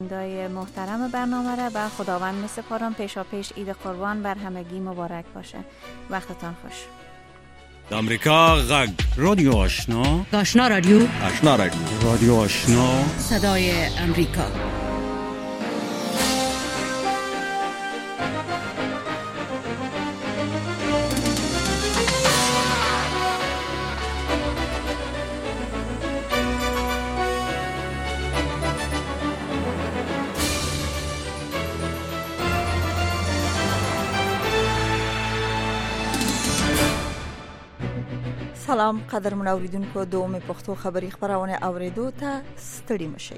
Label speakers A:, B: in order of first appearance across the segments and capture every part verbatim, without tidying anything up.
A: دای محترم برنامه را به خداوند می سپارم. پیشا پیش عید قربان بر همگی مبارک باشه. وقتتان خوش.
B: امریکا غږ رادیو آشنا
C: آشنا رادیو
B: آشنا رادیو رادیو آشنا
C: صدای امریکا.
D: سلام قدرمن اوریدونکو، دوم پښتو خبری خبرونه اوریدو ته ستړي مشئ.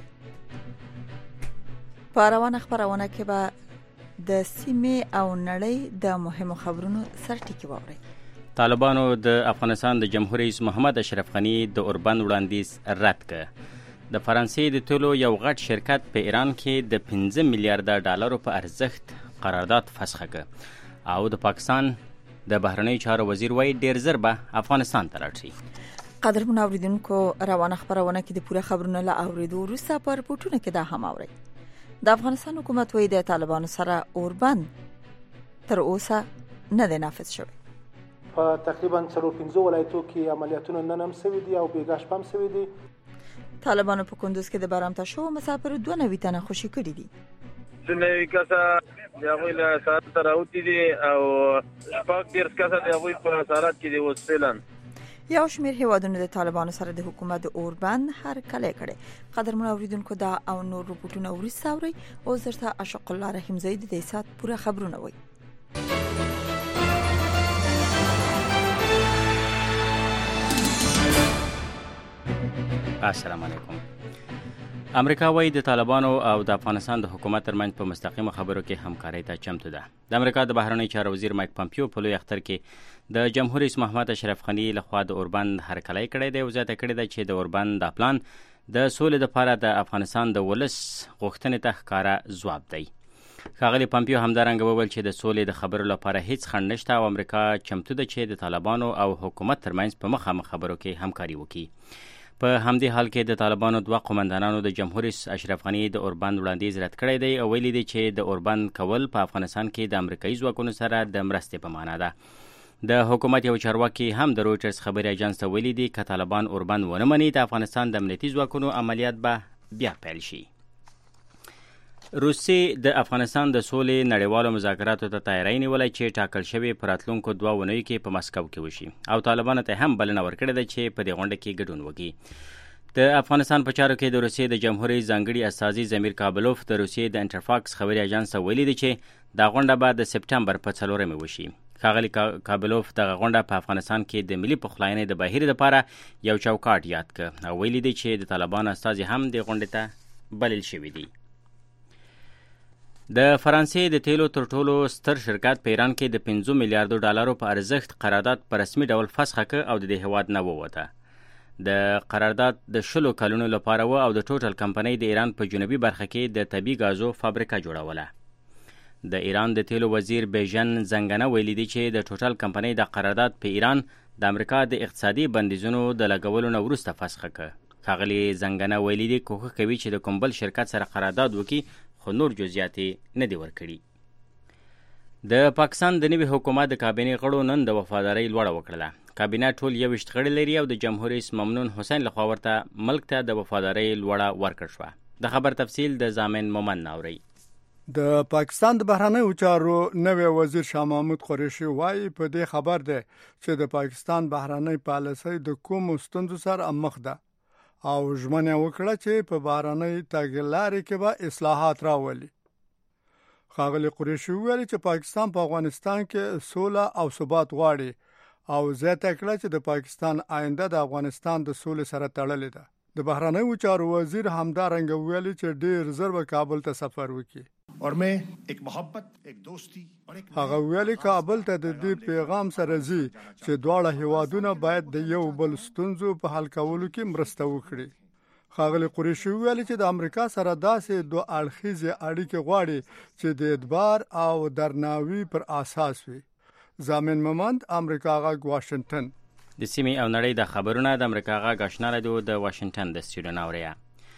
D: په روانه خبرونه کې به د سیمې او نړۍ د مهمو خبرونو سرټکی ووري.
E: طالبانو د افغانستان د جمهور رئیس محمد اشرف غنی د اوربند وړاندیز رد کړ. د فرانسې د تولو یو غټ شرکت په ایران کې د پنځه میلیارډ ډالرو په ارزښت قرارداد فسخ کړ او د پاکستان د بهرنی چارو وزیر وای ډیر زر به افغانستان ته راځي.
D: قدرمن اوریدونکو، روانه خبرونه کې د پوره خبرونو لا اوریدو وروسته په رپورټونو کې دا هم اوري. د افغانستان حکومت وای د طالبانو سره اوربند تر اوسه نه دی نافذ شوی.
F: په تقریبا څلور پنځه ولایتو کې عملیاتونه نن هم سوي دي او بیګا شپه هم سوي دي.
D: طالبانو په کندوز کې د برامته شو مسافر دوه نوي تنه خوشي کړي دي.
G: څنګه کسا د هغوی له ساعت سره اوتی دي او شپږ دیرش کسا د هغوی په سارات کې دي اوس فعلا.
D: یو شمېر هیوادونو د طالبانو سره د حکومت د اوربند هرکلی کړی. قدرمن اوریدونکو، دا او نور رپورټونه وروسته اورئ. اوس درته اشق الله رحیمزی د دې ساعت پوره خبرونه وایي.
E: السلام علیکم. امریکا وایي د طالبانو او د افغانستان د حکومت ترمنځ په مستقیمه خبرو کې همکارۍ ته چمتو ده. د امریکا د بهرنی چارو وزیر مایک پامپیو په لوی اختر کې د جمهور رئیس محمد اشرف غنی لخوا د اوربند هرکلی کړی دی او زیاته کړې ده چې د اوربند دا پلان د سولې لپاره د افغانستان د ولس غوښتنې ته ښکاره ځواب دی. ښاغلي پامپیو همدارنګه وویل چې د سولې د خبرو لپاره هیڅ خنډ نشته او امریکا چمتو ده چې د طالبانو او حکومت ترمنځ په مخامخ خبرو کې همکاري وکړي. په همدې حال کې د طالبانو دوه قومندانانو د جمهور رئیس اشرف غنی د اوربند وړاندیز رد کړی دی او ویلي دی چې د اوربند کول په افغانستان کې د امریکایي ځواکونو سره د مرستې په معنا ده. د حکومت یو چارواکي هم د رویټرز خبري اژانس ته ویلي دی که طالبان اوربند ونه مني د افغانستان د امنیتي ځواکونو عملیات به بیا پیل شي. روسیې د افغانستان د سولې نړیوالو مذاکراتو ته تیاری نیولی چې ټاکل شوی په راتلونکو دوه اونیو کې په مسکو کې وشي او طالبانو ته هم بلنه ورکړې ده چې په دې غونډه کې ګډون وکړي. د افغانستان په چارو کې د روسیې د جمهور رئیس ځانګړي استازي زمیر کابلوف د روسیې د انټرفاکس خبري اژانس ته ویلي دی چې دا غونډه به د سپټمبر په څلورمه وشي. ښاغلي کابلوف دغه غونډه په افغانستان کې د ملي پخلاینې د بهیر لپاره یو چوکاټ یاد کړ او ویلي دی چې د طالبانو استازي هم د غونډې ته بلل شوي دي. د فرانسې د تیلو تر ټولو ستر شرکت په ایران کې د پنځه میلیارډ ډالرو په ارزښت قرارداد په رسمي ډول فسخ کړ او د دې هیواد نه ووته. د قرارداد د شلو کلونو لپاره و او د ټوټل کمپنۍ د ایران په جنوبي برخه کې د طبي غازو فابریکه جوړوله. د ایران د تیلو وزیر بیژن زنګنه ویلي دی چې د ټوټل کمپنۍ د قرارداد په ایران د امریکا د اقتصادي بندیزونو د لګولو نه وروسته فسخ کړ. ښاغلي زنګنه ویلي دی کوښښ کوي چې د کوم بل شرکت سره قرارداد وکړي خو نور جزئیات نه دي ورکړي. د پاکستان د نوي حکومت د کابینې غړو نن د وفادارۍ لوړه وکړله. کابینه ټول یوویشت غړي لري او د جمهور رئیس ممنون حسین لخوا ورته ملک ته د وفادارۍ لوړه ورکړل شوه. د خبر تفصیل د زامن مومن ناوري.
H: د پاکستان د بهرنیو چارو نوی وزیر شاه محمود قریشي وایي په دې خبر ده چې د پاکستان بهرنی پالیسۍ د کومو ستونزو سره مخ ده او ژمنه وکړه چې په بهرنۍ تګلارې کې به اصلاحات راولي. ښاغلي قریشي ویلي چې پاکستان په افغانستان کې سوله او ثبات غواړي او زیاته کړه چې د پاکستان آینده د افغانستان د سولې سره تړلې ده. د بهرنیو چارو وزیر همدارنګه ویلي چې ډېر زر به کابل ته سفر وکړي. هغه ویلي کابل ته د دې پیغام سره ځي چې دواړه هیوادونه باید د یو بل ستونزو په حل کولو کې مرسته وکړي. ښاغلي قریشي ویلي چې د امریکا سره داسې دوه اړخیزې اړیکې غواړي چې د اعتبار او درناوي پر اساس وي. زامن ممند، امریکا غږ، واشنگټن.
E: د سیمې او نړۍ د خبرونه د امریکا غږ آشنا رادیو د واشنگټن د سټوډیو ناوړیا.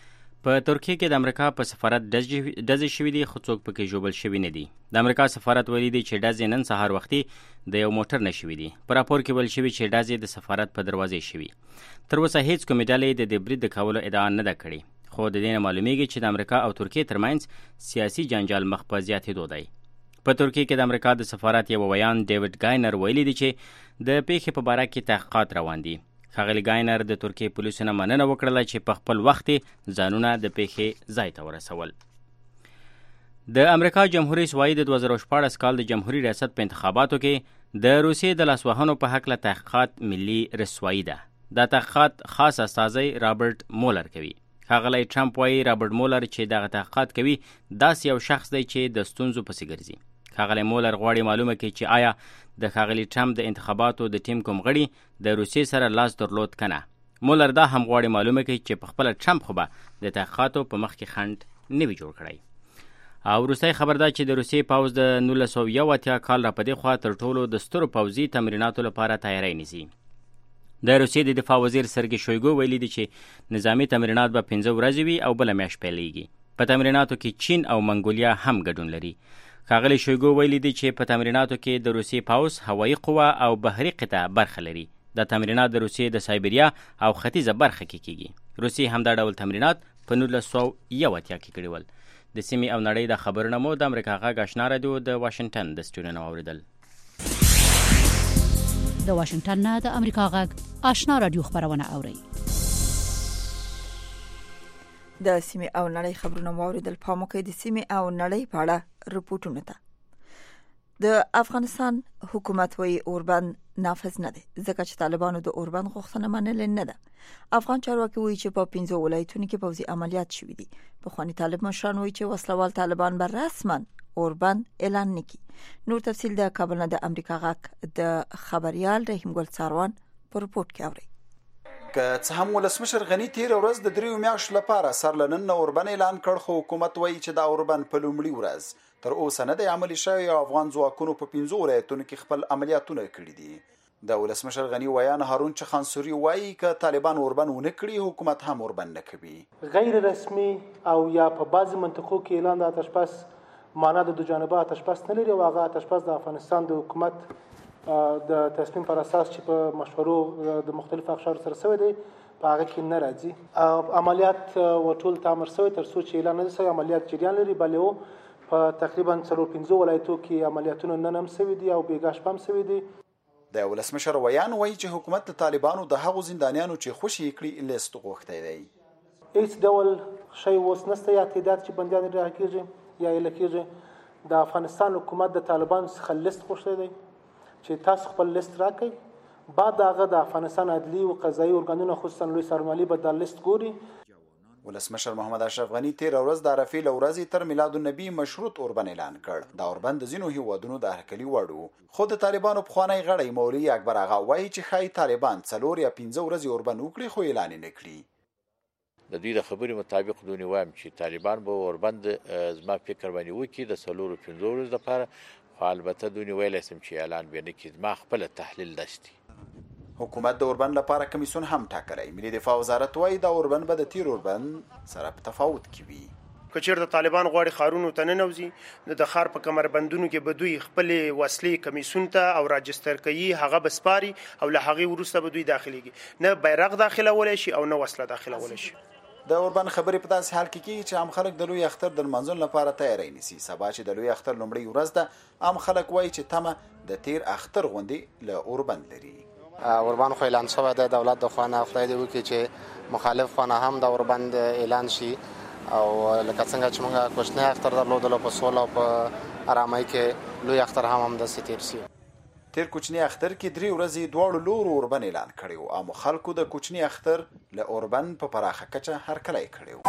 E: په ترکیه کې د امریکا په سفارت ډزې شوې دي خو څوک پکې ژوبل شوي نه دي. د امریکا سفارت ویلي دی چې ډزې نن سهار وختي د یو موټر نه شوي دي. په راپور کې ویل شوي چې ډزې د سفارت په دروازې شوي. تر اوسه هیڅ کومې ډلې د دې برید د کولو ادعا نه ده کړې، خو د دې نه معلومیږي چې د امریکا او ترکیې ترمنځ سیاسي جنجال مخ په زیاتېدو دی. په ترکیه کې د امریکا د سفارت یو ویان ډیوډ ګاینر ویلي دی چې د پیښې په باره کې تحقیقات روان دي. ښاغلي ګاینر د ترکیې پولیسو نه مننه وکړله چې په خپل وخت ځانونه د پیښې ځای ته ورسول. د امریکا جمهوریت رئیس وایي د دوه زره شپاړس کال د جمهوریت ریاست په انتخاباتو کې د روسیې د لاسوهنو په هکله تحقیقات ملي رسوایي ده. دا تحقیقات خاص استازی رابرټ مولر کوي. ښاغلی ټرمپ وایي رابرټ مولر چې دغه تحقیقات کوي داسې یو شخص دی چې د ستونزو پسې ګرځي. ښاغلی مولر غواړي معلومه کړي چې آیا د ښاغلي ټرمپ د انتخاباتو د ټیم کوم غړي د روسیې سره لاس درلود که نه. مولر دا هم غواړي معلومه کړي چې په خپله ټرمپ خو به د تحقیقاتو په مخ کې خنډ نه وي جوړ کړی. او وروستی خبر دا چې د روسیې پوځ د نولس سوه یو اتیا کال راپدې خوا تر ټولو د سترو پوځي تمریناتو لپاره تیاری نیسي. د روسیې د دفاع وزیر سرګي شویګو ویلي دی چې نظامي تمرینات به پنځه ورځې وي او بله میاشت پیلیږي. په تمریناتو کې چین او منګولیا هم ګډون لري. ښاغلی شویګو ویلي دی چې په تمریناتو کې د روسیې پوځ هوایي قوه او بحري قطعه برخه لري. دا تمرینات د روسیې د سایبریا او ختیځه برخه کې کیږي. روسیې هم دا ډول تمرینات په نولس سوه یو اتیا کې کړي ول. د سیمې او نړۍ د خبرونه مو د امریکا غږ آشنا راډیو د واشنګټن د سټوډیو نه واورېدل.
C: د واشنګټن نه د امریکا غږ آشنا راډیو خبرونه اورئ.
D: د سیمې او نړۍ خبرونه واوریدل. پام وکړئ د سیمې او نړۍ په اړه رپورټونه ته. د افغانستان حکومت وایي اوربند نافذ نه دی ځکه چې طالبانو د اوربند غوښتنه منلې نه ده. افغان چارواکي وایي چې په پنځو ولایتونو کې پوځي عملیات شوي دي. پخواني طالب مشران وایي چې وسلوال طالبان به رسما اوربند اعلان نکړي. نور تفصیل د کابل نه د امریکا غږ د خبريال رحیم ګل څاروان په رپورټ کې اوري.
I: که څه هم ولسمشر غنی تیر ورځ د دریو میاشتو لپاره سرلنن اوربند اعلان کړ، خو حکومت وایي چې دا اوربند په لومړي ورځ تر اوسه نه دی عملي شوی او افغان ځواکونو په پنځو ولایتونو کې خپل عملیاتونه کړي دي. د ولسمشر غنی ویان هارون چخانسوري وایي که طالبان اوربند ونه کړي حکومت هم اوربند نه کوي.
F: غیر رسمي او یا په بعضي منطقو کې اعلان د آتش بس معنا د دو جانبه آتش بس نه لري او هغه آتش بس د افغانستان د حکومت د تصمیم پر اساس چې په مشورو د مختلفو اقشارو سره شوی دی په هغه کې نه راځي. عملیات وټول تامر شوی تر څو چې اعلان نه شي عملیات جریان لري، بلې په تقریبا څلور پنځه ولایتو کې عملیاتونه نن هم شوي دي او بیګا شپه هم شوي دي.
I: د ولسمشر ویان وایي چې حکومت د طالبانو د هغو زندانیانو چې خوشي کړي لیست غوښتی دی.
F: هیڅ ډول شی اوس نشته یا تعداد چې بندیان رها کېږي یا ایله کېږي. د افغانستان حکومت د طالبانو څخه لیست غوښتی دی چې تاسو خپل لیست راکړئ. بعد هغه د افغانستان عدلي او قضایي ارګانونه خصوصا لوی سرمالي به دا لیست ګوري.
I: ولسمشر محمد اشرف غنی تیر ورځ د عرفې له ورځې تر میلاد النبي مشروط اوربند اعلان کړ. دا اوربند د ځینو هیوادونو د هرکلي وړ و، خو د طالبانو پخوانی غړی مولوي اکبر آغا وایي چې ښایي طالبان څلور یا پنځه ورځې اوربند وکړي خو اعلان یې نه کړي.
J: د دوی د خبرې مطابق دونې وایم چې طالبان به اوربند زما فکر باندې وکړي د څلورو پنځو ورځو لپاره، خو البته دونې ویلی سم چې اعلان به نه کړي. زما خپله تحلیل داسې دی.
I: حکومت د اوربند لپاره کمیسیون هم ټاکلی. ملي دفاع وزارت وایي دا اوربند به د تیر اوربند سره په تفاوت کې وي.
K: که چېرته طالبان غواړي ښارونو ته ننوځي نو د ښار په کمربندونو کې به دوی خپلې وسلې کمیسیون ته او راجستر کوي، هغه به سپاري او له هغې وروسته به دوی داخلېږي. نه بیرغ داخلولی شي او نه وسله داخلولی شي.
I: د اوربند خبرې په داسې حال کې کېږي چې عام خلک د لوی اختر د لمانځلو لپاره تیاری نیسي. سبا چې د لوی اختر لومړۍ ورځ ده، عام خلک وایي چې تمه د تیر اختر غوندې له اوربند لري.
L: اوربند خو اعلان شوی دی دولت د خوا نه، خدای دې وکړي چې مخالف خوا نه هم د اوربند اعلان شي او لکه څنګه چې موږ کوچنی اختر درلودلو په سوله او په ارامۍ کې، لوی اختر هم همداسې تیر شي.
I: تیر کوچنی اختر کې درې ورځې دواړو لورو اوربند اعلان کړی و. عامو خلکو د کوچنی اختر له اوربند په پراخه کچه هرکلی کړی و.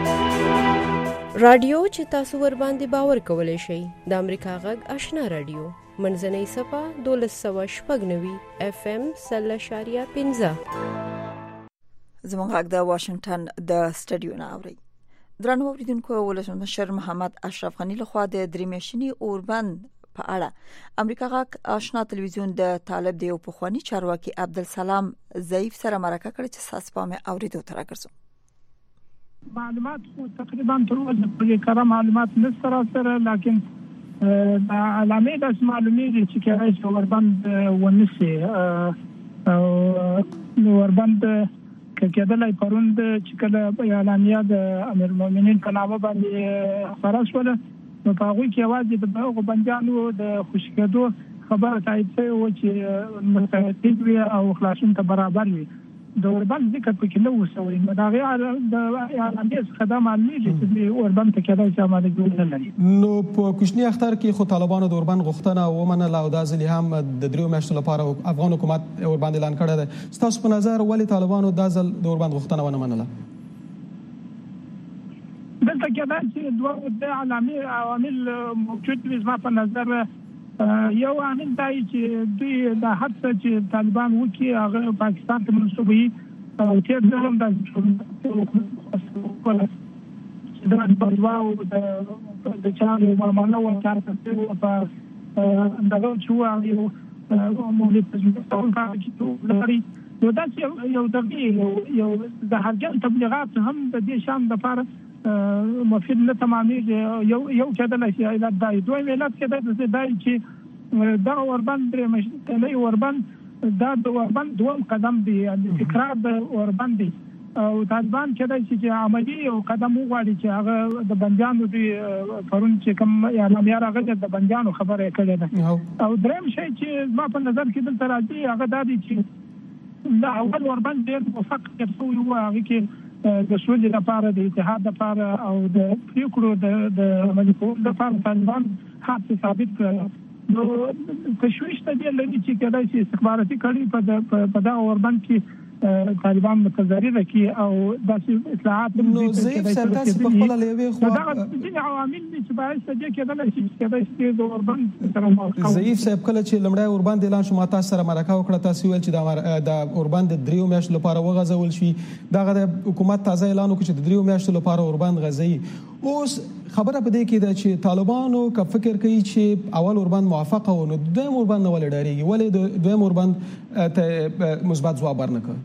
M: رادیو چې تاسو ور باندې باور کولی شئ د امریکا غږ آشنا رادیو منځنۍ صفه دولس سوه شپږ نوي اف ام سل اشاریه پنځه.
D: زموږ غږ د واشنګټن د سټډیو نه اوري. درنو اوریدونکو، ولسمشر محمد اشرف غنی لخوا د درې میاشتني اوربند په اړه امریکا غږ آشنا تلویزیون د طالب دی او پخوانی چارواکي عبدالسلام ضعیف سره مرکه کړې چې ساس پامه اوریدو تر راګرځو.
N: معلومات تقریبا تر اوسه پورې کره معلومات نشته را سره، لیکن د علامې داسې معلومیږي چې کېدای شي اوربند ونیسي او اوربند که کېدلی پرون چې کله اعلامیه د امیرالمؤمنین په نامه باندې خپره شوله نو په هغوی کې یوازې د هغو بندیانو د خوشي کېدو خبره تایید شوې وه چې مستعد وي او خلاصون ته برابر وي. د اوربند ذکر پکې نه و شوی، نو د هغې د اعلامیې څخه دا معلومیږي چې اوربند ته کېدای شي امادګي نه لري.
O: نو په کوچني اختر کې خو طالبانو د اوربند غوښتنه ومنله او دا ځل هم د دریو میاشتو لپاره افغان حکومت اوربند اعلان کړی دی. ستاسو په نظر ولې طالبانو دا ځل د اوربند غوښتنه ونه منله؟
N: دلته کېدای شي دوه د علامې عوامل موجود وي. زما په نظر یو عامل دا چې دوی د هڅه چې طالبان وکړي هغه پاکستان ته منسوبوي او تیر ځل هم دا د بلواو د چارو معامله ورکړه په دغه چې یو مولد تجربه کې لري. نو دا یو د یو د هرجن تبلیغات هم د دې شان د لپاره مفید نه تمامېږي. یو یو کېدلی شي علت دا وي. دویم علت کېدای شي دا چې دغه اوربند درې میاشتنی اوربند دا د اوربند دوم قدم دی، تکرار د اوربند دی او طالبان کېدای شي چې عملي یو قدم وغواړي چې هغه د بندیانو دوی پرون چې کوم اعلامیه راغلې د بندیانو خبره یې کړې ده. او درېیم شی چې زما په نظر کې دلته راځي هغه دا دی چې د اول اوربند ډېر موفق تېر شوی و، هغې کې د سولې لپاره د اتحاد لپاره او د پریکړو د عملي کولو لپاره طالبان هڅې ثابت کړل. نو تشویش ته دې لري چې کېدای شي استخباراتي کړۍ په دغه اوربند کې طالبان متضرره کړي او داسې اطلاعات
O: نو ضعیف صاحب تاسو په خپله له یوې خوا
N: دغه ځینې عوامل دي چې باعث دې کېدلی شي چې کېدای شي د اوربند سره
O: ضعیف صاحب کله چې لومړی اوربند اعلان شو ما تاسو سره مرکه وکړه، تاسو ویل چې د اوربند د دریو میاشتو لپاره وغځول شي. دغه د حکومت تازه اعلان وکړ چې د دریو میاشتو لپاره اوربند غځوي. اوس خبره په دې کې ده چې طالبانو که فکر کوي چې اول اوربند موافقه و نو دویم اوربند نه ولې ډارېږي، ولې د دویم اوربند ته مثبت ځواب ورنکړ؟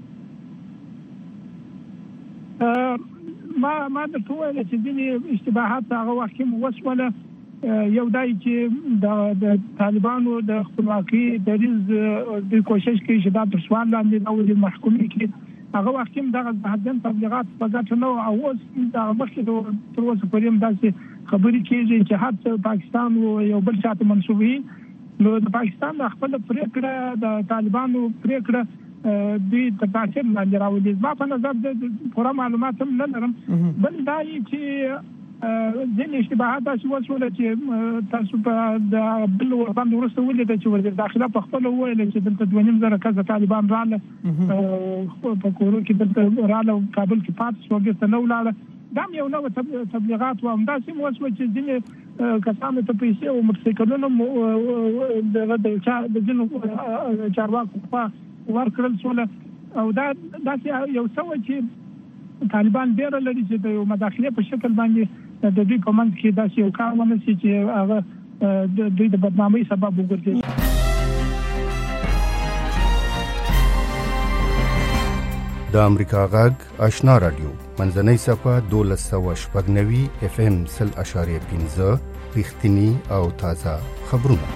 N: ما ما درته وویل چې ځینې اشتباهات هغه وخت کې وشوله. یو دا چې د طالبانو د خپلواکۍ دریځ دوی کوشش کوي چې دا تر سوال لاندې راولي محکومې کړي. هغه وخت کې دغه زهرجن تبلیغات په ګټه نه وو او اوس دغه مخکې تر اوسه پورې هم داسې خبرې کېږي چې هر څه پاکستان یو بل چاته منسوبوي. نو د پاکستان خپله پرېکړه د طالبانو پرېکړه دوی تر تاثیر لاندې راولي. زما په نظر د پوره معلومات هم نه لرم. بل دا چې ځینې اشتباهات داسې وشوله چې تاسو په د بل اوربند وروسته ولیده چې وزیر داخله په خپله وویل چې دلته دوه نیم زره کسه طالبان راله په کورو کې دلته راله او کابل کې پاتې شوه، بېرته نه ولاړه. دا هم یو نوع تبلیغات وو. همداسې هم وشوه چې ځینې کسانو ته پیسې او موټرسایکلونه د ځینو چارواکو خوا ورکړل شوله. او دا داسې یو څه وه چې طالبان ډېره لري چې د یو مداخلې په شکل باندې د دوی په منځ کې داسې یو کار ونه شي چې هغه د دوی د بدنامۍ سبب وګرځي.
P: د امریکا غږ آشنا رادیو منځنۍ صفه دولس سوه شپږ نوي اف ام سل اشاریه پنځه رښتیني او تازه خبرونه.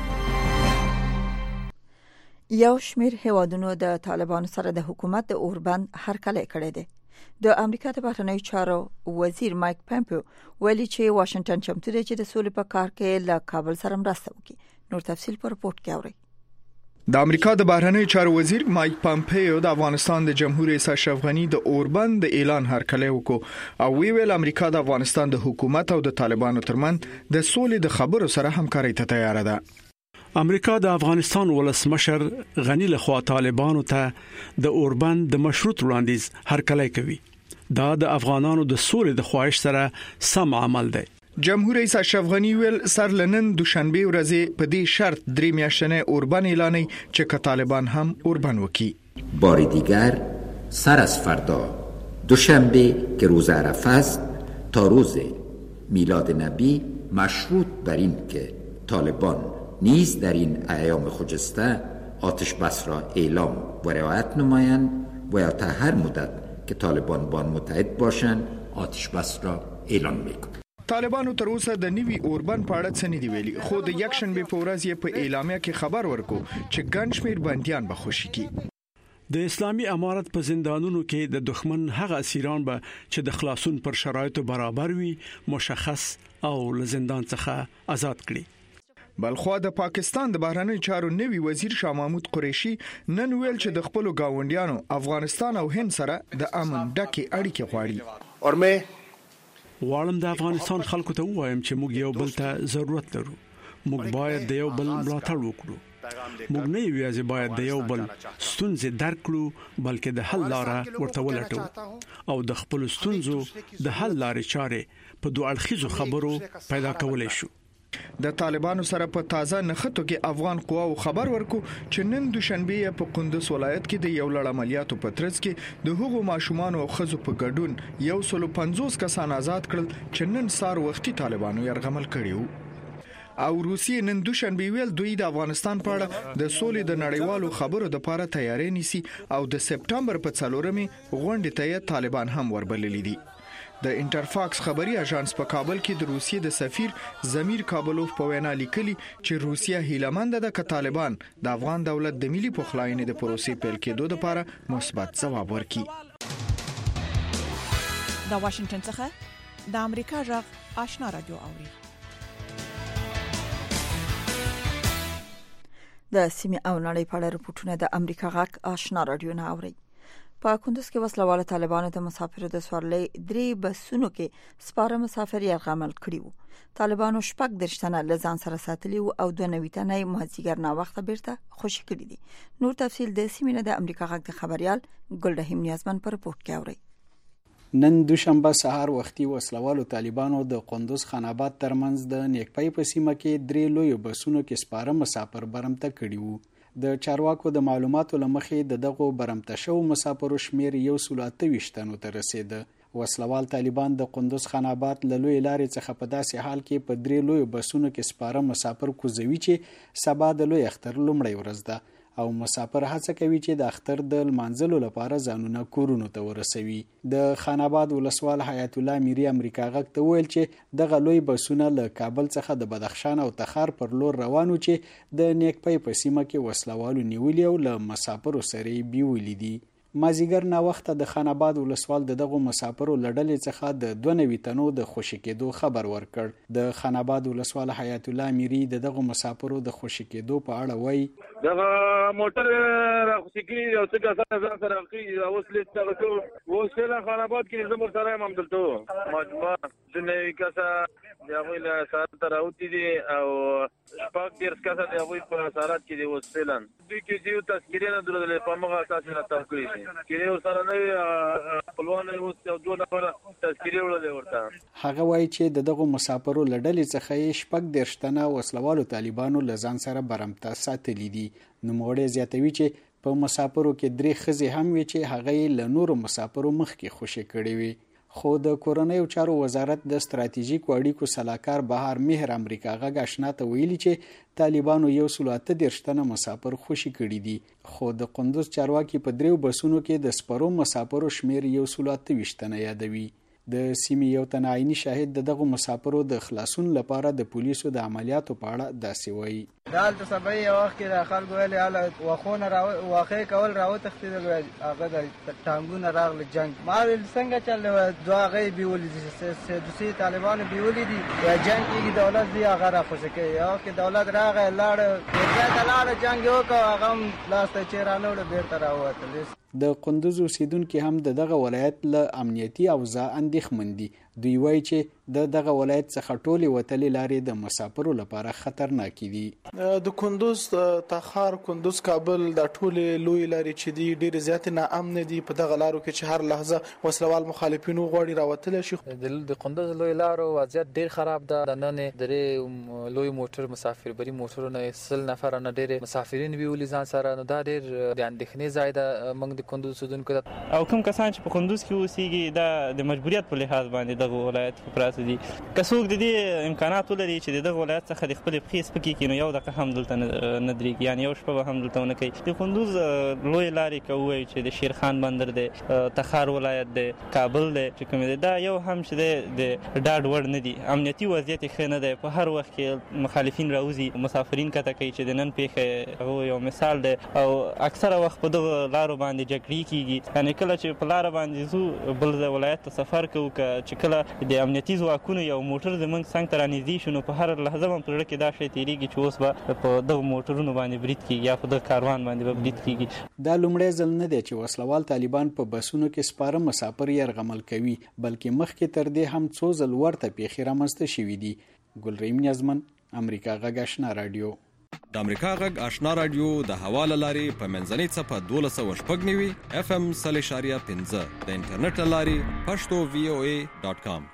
D: یو شمیر هیوادونو د طالبانو سره د حکومت د اوربند هرکلی کړی دی. د امریکا د بهرنیو چارو وزیر مایک پامپیو ویلي چې واشنگټن چمتو دی چې د سولې په کار کې له کابل سره مرسته وکړي. نور تفصیل په رپورت کې اورئ.
Q: د امریکا د بهرنیو چارو وزیر مایک پامپیو د افغانستان د جمهور رئیس اشرف غنی د اوربند د اعلان هرکلی وکړ او وی ویل امریکا د افغانستان د حکومت او د طالبانو ترمنځ د سولې د خبرو سره همکاري ته تیار ده.
R: امریکا د افغانستان ولسمشر غنی له خوا طالبانو ته د اوربند د مشروط وړاندیز هرکلی کوي. دا د افغانانو د سولې د خواهش سره سم عمل دی.
Q: جمهور رئیس اشرف غنی ویل سر لنن دوشنبه ورځ په دې شرط درې میاشتنه اوربند اعلاني چې که طالبان هم اوربند وکړي.
S: بار دیگر سر از فردا دوشنبه که روز عرفه است تا روز میلاد نبی مشروط بر این که طالبان نیز در این ایام خجسته آتش بس را اعلام و رعایت نمایند و یا تا هر مدت که طالبان با آن متحد باشند آتش بس را اعلان می‌کنیم.
Q: طالبانو تر اوسه د نیوی اوربن په اړه څه نه دی ویلي، خو د یکشنبه په ورځ یې په اعلامیه کې خبر ورکو چې ګڼ شمېر بندیان به خوشي کی.
R: د اسلامي امارت په زندانونو کې د دښمن هغه اسیران به چې د خلاصون پر شرایطو برابر وي مشخص او له زندان څخه آزاد کړي.
Q: بلخوا د پاکستان د بهرنی چارو نوي وزیر شاه محمود قریشي نن ویل چې د خپل گاونډیانو افغانستان او هند سره د امن ډکه اړیکې غواړي.
K: اور مې
R: غواړم د افغانستان خلکو ته وایم چې موږ یو بل ته ضرورت لرو. موږ باید د یو بل ملاتړ وکړو. موږ نه یوازې باید د یو بل ستونزې درک کړو بلکې د حل لاره ورته ولټو او د خپل ستونزو د حل لارې چارې په دوه اړخیزو خبرو پیدا کولای شو.
Q: د طالبانو سره په تازه نخټو کې افغان قواو خبر ورکو چې نن دوشنبه په کندوز ولایت کې د یو لړ عملیاتو په ترڅ کې د هغو ماشومان او خزو په ګډون یو سل پنځوس کسان آزاد کړل چې نن سار وختي طالبانو يرغمل کړیو. او روسیې نن دوشنبه ویل دوی د افغانستان په اړه د سولې د نړیوالو خبرو د لپاره تیاری نیسي او د سپټمبر په څلورمه غونډه ته طالبان هم وربللي دي. د انټرفاکس خبري اژانس په کابل کې د روسیې د سفیر زمیر کابلوف په وینا لیکلي چې روسیه هیلمند ده چې طالبان د افغان دولت د ملي پخلاینې د پروسې پیل کېدو لپاره مثبت ځواب ورکړي.
T: د واشنگټن څخه د امریکا غږ آشنا رادیو اوري.
D: د سیمې او نړۍ په اړه رپورټونه د امریکا غږ آشنا رادیو نه اوري. په کندوز کې وسلواله طالبانو د مسافرو د سوارلۍ درې بسونو کې سپاره مسافر یرغمل کړي وو. طالبانو شپږ درشتنه لزان سره ساتلی او دوه نوي تنه مازیګر نا وخت بیرته خوشی کړي دي. نور تفصیل د سیمې د امریکا غږ د خبريال ګلرحیم نیازمن پر رپورت کې اوري.
U: نن دوشنبه سهار وختي وسلوالو طالبانو د قندوز خان آباد ترمنځ د نیکپای په سیمه کې درې لوی بسونو کې سپاره مسافر برمته کړي وو. د چارواکو د معلوماتو لمخې د دغه برمته شو مسافرو شمیر یو سل اته ویشتنو ته رسید. وسلوال طالبان د قندوز خان آباد له لوی لارې څخه په داسې حال کې په درې لوی بسونو کې سپاره مسافر کوزوي چې سبا د لوی اختر لومړی ورځ ده او مسافر هڅه کوي چې د اختر د لمانځلو لپاره ځانونه کورونو ته ورسوي. د خان آباد ولسوال حیات الله میری امریکا غږ ته ویل چې دغه لوی بسونه له کابل څخه د بدخشان او تخار پر لور روانو چې د نیکپای په سیمه کې وسلوالو نیولې او له مسافرو سره بیولې دي. مازیګر نا وخت د خان آباد ولسوال دغه مسافرو لړلې څخه د دوه نوي تنو د خوشی کېدو خبر ورکړ. د خان آباد ولسوال حیات الله میری دغه مسافرو د خوشی کېدو په اړه وایي
G: دغه موټر راخوشي کړي او څنګه ځان سره راخي اوس لیست تاسو وسله خان آباد کې زموږ سره هم دلته مجموعه د نوي کسه دغه له سره تراوتی دي او شپږ ډیر کسه دغه په سارات کې دي وسلن دوی کې یو تذکیره نه درلودل په موږ اساس نه تذکیره کې یو سره نه خپلوان او دوه نفر تذکیره ولې ورته.
U: هغه وایي چې دغه مسافرو لړلې څخه شپږ درشتنه وسلوالو طالبانو لزان سره برمته ساتلې دي. نوموړی زیاتوي چې په مسافرو کې درې ښځې هم وي چې هغه له نورو مسافرو مخکې خوشی کړي وي. خو د کورنیو چارو وزارت د ستراتیژیکو اړیکو سلاکار بهار مهر امریکا غږ آشنا ته ویلي چې طالبانو یو سل اته درشتنه مسافر خوشی کړي دي. خو د قندوز چارواکي په دریو بسونو کې د سپرو مسافرو شمیر یو سل اته ویشتنه یادوي. د سیمې یو تنعیني شاهد دغه مسافرو د خلاصون لپاره د پولیسو د عملیاتو په اړه داسې وایي.
V: دالته سبا یو وخت کې د خلکو ویلي اله واخونه را واخې کول راو تختیدل هغه د ټانګونه راغله جنگ ما ویل څنګه چل دوه غي بیولې دوسی طالبان بیولې دي یا جنگ کې دولت دی هغه را خوشی کوي یا کې دولت راغی لاړ ورته لاړ جنگ یو کا هغه لاسته چیرانو بیرته راوته.
U: د قندوز اوسیدونکو هم د دغه ولایت له امنیتي اوضاع اندېښمن دي. دوی وایي چې د دغه ولایت څخه ټولې وتلې لارې د مسافرو لپاره خطرناکې دي.
F: د کندوز تخار کندوز کابل د ټولې لوی لارې چې دي ډېر زیات ناامن دي. په دغه لارو کې چې هر لحظه وسلوال مخالفینو غوړي راوتل شي.
W: د کندوز لوی لارو وضعیت ډېر خراب ده. د نن درې لوی موټر مسافر بری موټرونه سل نفر نه ډېر مسافرین ویولي ځان سره نو دا ډېر د اندېښنې ځای ده موږ د کندوز سودونکو او
X: کوم کسان چې په کندوز کې اوسېږي دا د مجبوریت په لحاظ باندې
A: دغه ولایت کې پراته دي. که څوک د دې امکانات ولري چې د دغه ولایت څخه د خپل پښې سپکې کړي نو یو دقیقه هم دلته نه درېږي، یعنی یو شپه به هم دلته ونه کوي. د کندوز لوی لارې که ووایو چې د شیرخان بندر دی، تخار ولایت دی، کابل دی چې کوم دی، دا یو هم چې د ډاډ وړ نه دي. امنیتي وضعیت یې ښه نه دی. په هر وخت کې مخالفین راوځي، مسافرین کته کوي چې د نن پیښه هغه یو مثال دی. او اکثره وخت په دغه لارو باندې جګړې کیږي. یعنی کله چې په لاره باندې ځو بل ولایت ته سفر کوو، که چې کله د امنیتي ځواکونو یو موټر زموږ څنګ ته رانږدې شو نو په هر لحظه به په زړه کې دا شی تېرېږي چې اوس به په دغه موټرونو باندې برید کیږي یا په دغه کاروان باندې به برید کیږي.
U: دا لومړی ځل نه دی چې وسلوال طالبان په بسونو کې سپاره مسافر یرغمل کوي، بلکې مخکې تر دې هم څو ځل ورته پیښې رامنځته شوي دي. ګلریم نیازمن، امریکا غږ آشنا رادیو.
B: د امریکا غږ آشنا رادیو د هوا له لارې په منځنۍ څپه دولس سوه شپږ نوي اف ام سل اشاریه پنځه د انټرنیټ له لارې پښتو وی او ای ډاټ کام.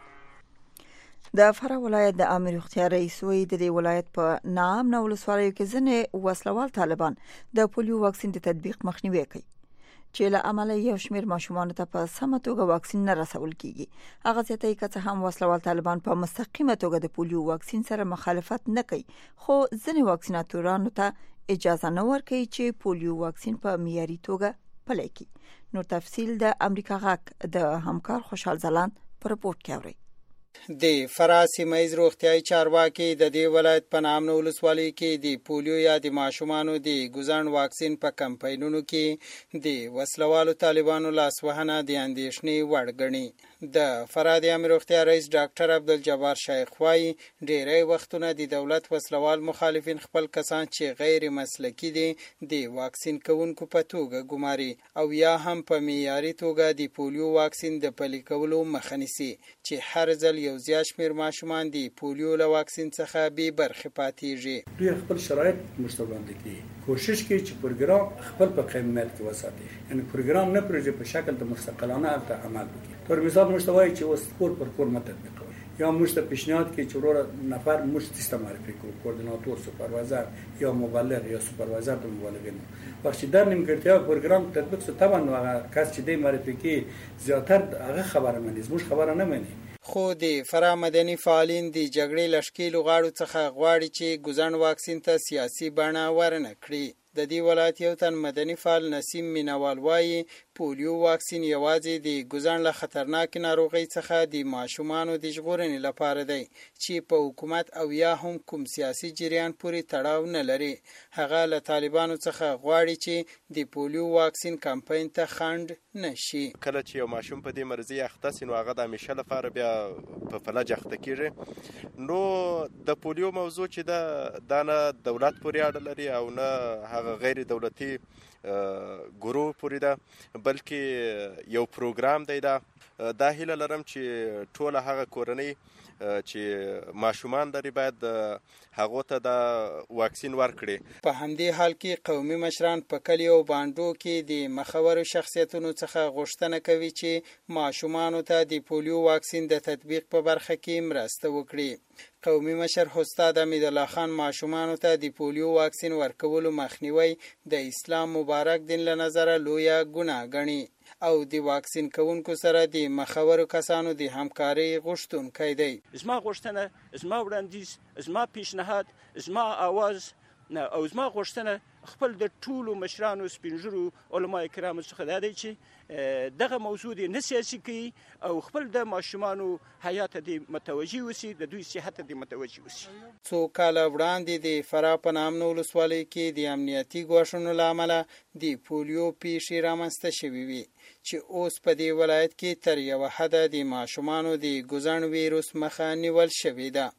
D: د فراه ولایت د عامه روغتیا رئیس وی د دې ولایت په نام ولسوالیو کې ځنې وسلوال طالبان د پولیو واکسین د تطبیق مخنیوي کوي چې له عمله یو شمېر ماشومان ته په سمه توګه واکسین نه رسول کیږي. هغه ځکه چې هم وسلوال طالبان په مستقیمه توګه د پولیو واکسین سره مخالفت نه کوي، خو ځینې واکسیناتورانو ته اجازه نه ورکوي چې پولیو واکسین په معیاري توګه پلی کړي. نور تفصیل د امریکا غږ د همکار خوشحال ځلاند په رپورټ کې اورئ.
U: د فراه سیمه روغتیايي چارواکي د دې ولایت په نام ولسوالۍ کې د پولیو یا د ماشومانو د ګوزن واکسین په کمپاینونو کې د وسلوالو طالبانو لاسوهنه د اندېښنې وړ ګڼي. د فراه د عامه روغتیا رئیس ډاکټر عبدالجبار شیخ وايي ډېری وختونه د دولت وسلوال مخالفین خپل کسان چې غیر مسلکي دي د واکسین کوونکو په توګه ګماري او یا هم په معیاري توګه د پولیو واکسین د پلي کولو مخه نیسي چې هر ځل یو زیات شمېر ماشومان د پولیو له واکسین څخه بې برخې پاتېږي.
H: دوی خپل شرایط موږ ته وړاندې کړي، کوشش کوي چې پروګرام خپل په قیمت کې وساتي، یعنی پروګرام نه پروژه په شکل د مستقلانه هلته عمل وکړي. پر مثال موږ ته وایي چې اوس کور پر کور مه تطبیقوي، یا موږ ته پیشنهاد کوي چې وروره نفر موږ سیستم معرفي کړو، کوردیناتور، سوپروایزر یا مبلغ یا سوپروایزر د مبلغینو. وخت چې در نیمګړتیا پروګرام تطبیق شو طبعا هغه کس چې دی معرفي کوي زیاتر هغه خبره مني، موږ خبره نه مني.
U: خو د فراه مدني فعالین د جګړې لشکېلو غاړو څخه غواړي چې ګوزن واکسین ته سیاسي بڼه ورنه کړي. د دې ولایت یو تن مدني فعال نسیم مینوال وایي پولیو واکسین یوازې د ګوزن له خطرناک ناروغۍ څخه د ماشومانو د ژغورنې لپاره دی چې په حکومت او یا هم کوم سیاسي جریان پورې تړاو نه لري. هغه له طالبانو څخه غواړي چې د پولیو واکسین کمپاین ته خنډ نشي.
X: کله چې یو ماشوم په دې مرضي اخته سي نو هغه د همیشه لپاره بیا په فلج اخته کیږي. نو د پولیو موضوع چې دا دا نه دولت پورې اړه لري او نه هغه غیر دولتي ګروه پورې ده، بلکې یو پروګرام دی. دا دا هیله لرم چې ټوله هغه کورنۍ چې ماشومان لري باید هغو ته دا واکسین ورکړي.
U: په همدې حال کې قومي مشران په کلیو او بانډو کې د مخورو شخصیتونو څخه غوښتنه کوي چې ماشومانو ته د پولیو واکسین د تطبیق په برخه کې مرسته وکړي. قومي مشر استاد حمید الله خان ماشومانو ته د پولیو واکسین ورکولو مخنیوي د اسلام مبارک دین له نظره لویه ګناه ګڼي او د واکسین کوونکو سره د مخورو کسانو د همکارۍ غوښتونکی دی.
Y: زما غوښتنه، زما وړاندیز، زما پیشنهاد، زما आवाज او زما غوښتنه خپل د ټولو مشرانو سپینږیرو علما کرامو څخه دا دی چې دغه موضوع دې نه سیاسي کوي او خپل د ماشومانو حیات دې متوجي وسی، د دوی صحت دې متوجي وسی.
U: څو کاله وړاندې د فراه په نام ولسوالۍ کې د امنیتي ګواښونو له امله د پولیو پیښې رامنځته شوې وي چې اوس په دې ولایت کې تر یوه حده د ماشومانو د ګوزن ویروس مخه نیول شوې ده.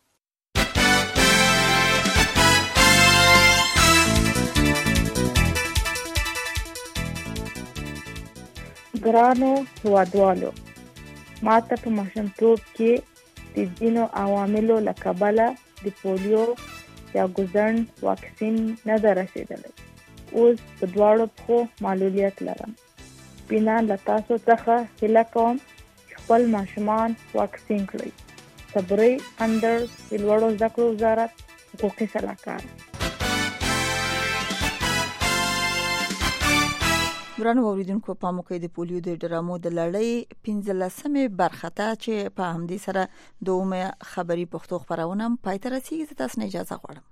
Z: ګرانو هیوادوالو، ما ته په ماشومتوب کې د ځینو عواملو له کبله د پولیو یا ګوزن واکسین نه ده رسېدلی. اوس په دواړو پښو معلولیت لرم. بنا له تاسو څخه هیله کوم چې خپل ماشومان واکسین کړئ. صبري اندر د لوړو زده کړو وزارت حقوقي سلاکار.
D: ورانو اوریدونکو په موقع د پولیو د ډرامو د لړۍ پنځلسمه برخه ته چې په همدې سره دومره خبري پښتو خبرونه پای ته رسیدي، تاسو نه اجازه غواړم.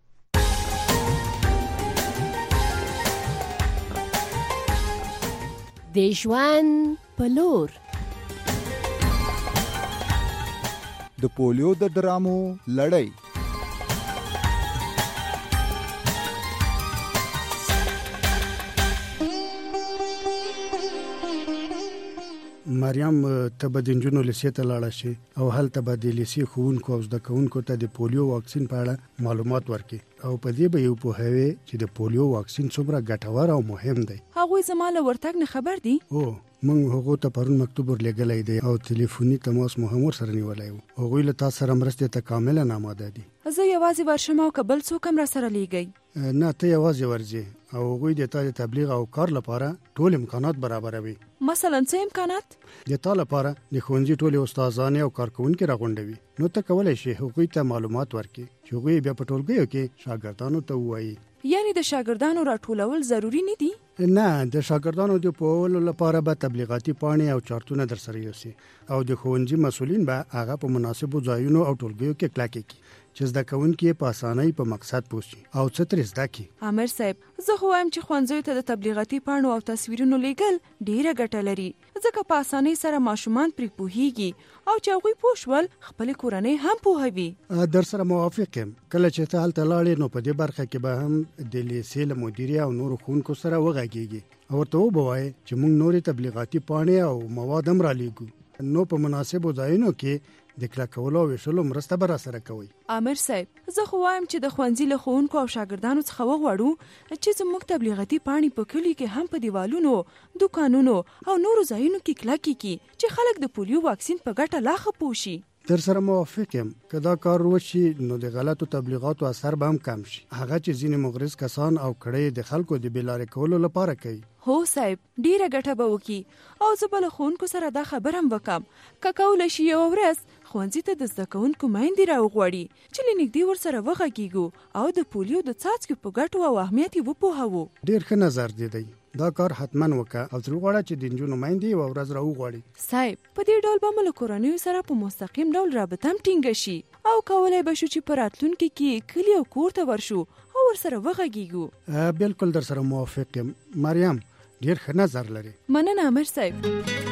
C: د ژوند په لور
E: د پولیو د ډرامو لړۍ.
I: مریم ته به د نجونو لیسې ته لاړه شي او هلته به د لیسې ښوونکو او زده کوونکو ته د پولیو واکسین په اړه معلومات ورکړي او په دې به یو پوهوي چې د پولیو واکسین څومره ګټور او مهم دی.
J: هغوی زما له ورتګ نه خبر دي؟
I: او موږ هغه ته پرون مکتوب ورلګلای دی او ټلیفوني تماس مو هم سره نیولای وو. هغوی له تاسو سره مرسته ته کامل نه آماده دي.
J: زه یوازې ورشم او قبل څوک هم را سره لیږي؟
I: نه، ته یوازې ورځي او هغوی د تا د تبلیغ او کار لپاره ټول امکانات برابروي.
J: مثلا څه امکانات؟
I: د تا لپاره د ښوونځي ټول استادان او کارکونکو راغونډوي. نو ته کولای شې هغوی ته معلومات ورکړي چې هغوی بیا په ټولګیو کې شاګردانو ته وایي.
J: یعنی د شاګردانو راټولول ضروری نه دي؟
I: نه، د شاګردانو د پوهولو لپاره به تبلیغاتي پاڼې او چارتونه در سره یوسي او د ښوونځي مسؤلین به هغه په مناسبو ځایونو او ټولګیو کې کلک کړي چې زده کوونکي په اسانۍ په مقصد پوه او څه ترې زده کړي.
J: امیر صاحب، زه خو وایم چې ښوونځیو ته د تبلیغاتي پاڼو او تصویرونو لیږل ډیره ګټه لري، ځکه په اسانۍ سره ماشومان پرې پوهیږي او چې هغوی پوه شول خپل کورنۍ هم پوهوي.
I: در سره موافق یم. کله چې ته هلته لاړې نو په دې برخه کې به هم د لیسې له مدیرې او نورو ښوونکو سره وغږیږي او ورته وبوایي چې موږ نورې تبلیغاتي پاڼې او مواد هم رالیږو، نو په مناسبو ځایونو کې د کلکولو او ویشلو مرسته به را سره کوي.
J: امیر صاحب، زه خو وایم چې د ښوونځي له ښوونکو او شاګردانو څخه وغواړو چې زموږ تبلیغاتي پاڼې په کلي کې هم په دیوالونو، دوکانونو او نورو ځایونو کې کلکې کړي چې خلک د پولیو واکسین په ګټه لا ښه پوه شي.
I: در سره موافق یم. که دا کار وشي نو د غلطو تبلیغاتو اثر به هم کم شي، هغه چې ځینې مغرض کسان او کړۍ د خلکو د بېلارې کولو لپاره کوي.
J: هو صاحب، ډیره ګټه به وکړي او زه به له ښوونکو سره دا خبر هم وکم که کولی شي یوه ورځ ښوونځي ته د زده کوونکو میندې راوغواړي چې له نږدې ورسره وغږیږو او د پولیو د څاڅکي په ګټو او اهمیت یې وپوهوو.
I: ډیر ښه نظر دی دی. دا کار حتما وکړه او تر وغواړه چې د نجونو میندې یوه ورځ راوغواړي.
J: صاحب، په دې ډول به مو له کورنیو سره په مستقیم ډول رابطه هم ټینګه شي او کولی به شو چې په راتلونکي کې کلي او کور ته ورشو او ورسره وغږیږو.
I: بالکل در سره موافق یم. مریم ډیر ښه نظر لري.
J: مننه امیر صاحب.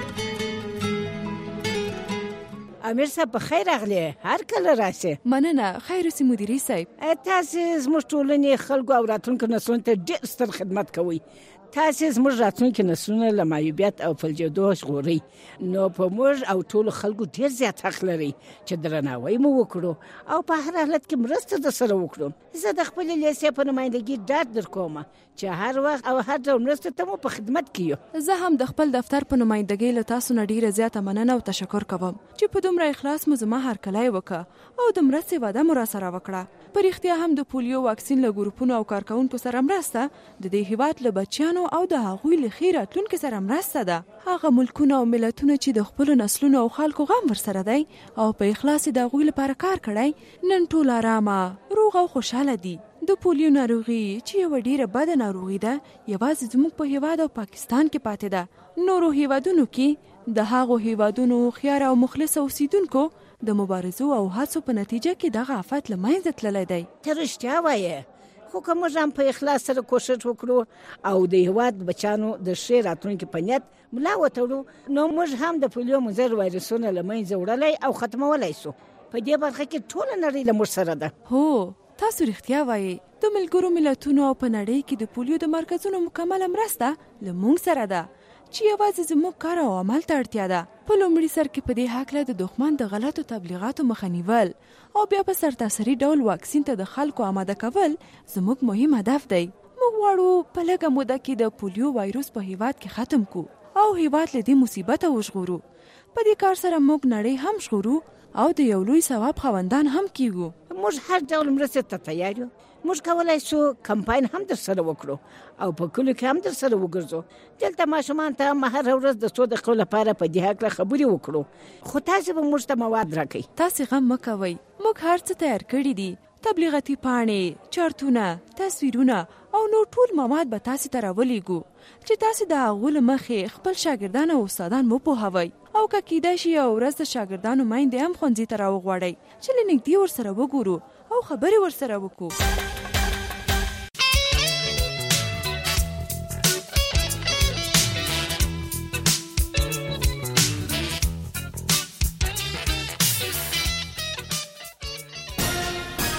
L: امیر صاحب په خیر راغلی، هر کله راشي.
J: مننه. خیر اوسې مدیرې صاحب.
L: تاسو زموږ ټولنې خلکو او راتلونکو نسلونو ته ډېر ستر خدمت کوئ. تاسو زموږ راتلونکي نسلونه له معیوبیت او فلجېدو ژغورئ، نو په موږ او ټولو خلکو ډېر زیات حق لري چې درناوی مو وکړو او په هر حالت کې مرسته در سره وکړو. زه د خپلې لیسې په نمایندګي ډاډ در کوم چې هر وخت او هر ډول مرسته ته مو په خدمت کې یو.
J: زه هم د خپل دفتر په نمایندګۍ له تاسو نه ډیره زیاته مننه او تشکر کوم چې په دومره اخلاص مو زما هرکلی وکړه او د مرستې وعده مو را سره وکړه. په رښتیا هم د پولیو واکسین له ګروپونو او کارکونکو سره مرسته د دې هیواد له بچیانو او د هغوی له ښې راتلونکي سره مرسته ده. هغه ملکونه او ملتونه چې د خپلو نسلونو او خلکو غم ورسره دی او په اخلاص د هغوی لپاره کار کړی، نن ټول آرامه، روغ او خوشحاله دي. د پولیو ناروغي چې یوه ډیره بده ناروغي ده، یوازې زموږ په هیواد او پاکستان کې پاتې ده. نورو هیوادونو کې د هغو هیوادونو خیار او مخلص اوسیدونکو د مبارزو او هڅو په نتیجه کې دغه آفت له منځه تللی دی.
L: ته رښتیا وایې، خو که موږ هم په اخلاص سره کوښښ وکړو او د هیواد بچیانو د ښې راتلونکي په نیت ملا وتړو، نو موږ هم د پولیو مضر وایرسونه له منځه وړلی او ختمولی سو. په دې برخه کې ټوله نړۍ له موږ سره ده.
J: هو، تاسو رښتیا وایي. د ملګرو ملتونو او په نړۍ کې د پولیو د مرکزونو مکمله مرسته له موږ سره ده چې یوازې زموږ کار او عمل ته اړتیا ده. په لومړي سر کې په دې هکله د دښمن د غلطو تبلیغاتو مخه نیول او بیا په سرتاسري ډول واکسین ته د خلکو آماده کول زموږ مهم هدف دی. موږ غواړو په لږه موده کې د پولیو وایروس په هیواد کې ختم کو او هیواد له دې مصیبته وژغورو. په دې کار سره موږ نړۍ هم ژغورو او د یو لوی ثواب خاوندان هم کیږو.
L: موږ هر ډول مرستې ته تیار یو. موږ کولای شو کمپاین هم در سره وکړو او په کلو کې هم در سره وګرځو. دلته ماشومان ته هم هره ورځ د څو دقیقو لپاره په دې هکله خبرې وکړو، خو تاسې به موږ ته مواد راکئ.
J: تاسې غم مه کوئ، موږ هر څه تیار کړي دي. تبلیغاتي پاڼې، چارتونه، تصویرونه او نو ټول مواد به تاسو ته راولېږو چې تاسو د هغو له مخې خپل شاګردان او استادان مو پوهوئ او که کیدای شي یو ورځ د شاګردانو میندې هم ښوونځي ته راوغواړئ چې له نږدې ورسره وګورو او خبرې ورسره وکړو.